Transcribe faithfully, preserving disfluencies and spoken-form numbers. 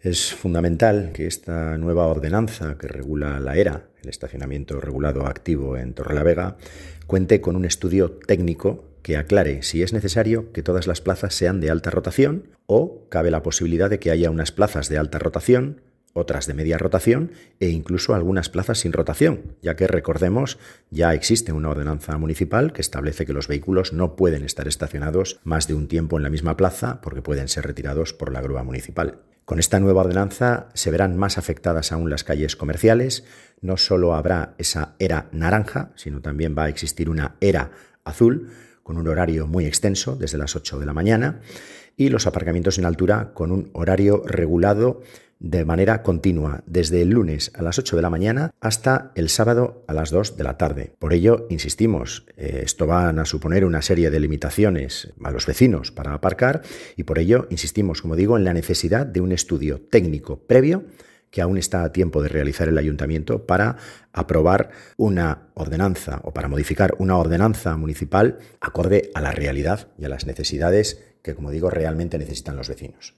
Es fundamental que esta nueva ordenanza que regula la ERA, el estacionamiento regulado activo en Torrelavega, cuente con un estudio técnico que aclare si es necesario que todas las plazas sean de alta rotación o cabe la posibilidad de que haya unas plazas de alta rotación, otras de media rotación e incluso algunas plazas sin rotación, ya que recordemos, ya existe una ordenanza municipal que establece que los vehículos no pueden estar estacionados más de un tiempo en la misma plaza porque pueden ser retirados por la grúa municipal. Con esta nueva ordenanza se verán más afectadas aún las calles comerciales. No solo habrá esa ERA naranja, sino también va a existir una ERA azul, con un horario muy extenso, desde las ocho de la mañana, y los aparcamientos en altura con un horario regulado de manera continua, desde el lunes a las ocho de la mañana hasta el sábado a las dos de la tarde. Por ello, insistimos, eh, esto van a suponer una serie de limitaciones a los vecinos para aparcar y por ello insistimos, como digo, en la necesidad de un estudio técnico previo que aún está a tiempo de realizar el ayuntamiento para aprobar una ordenanza o para modificar una ordenanza municipal acorde a la realidad y a las necesidades que, como digo, realmente necesitan los vecinos.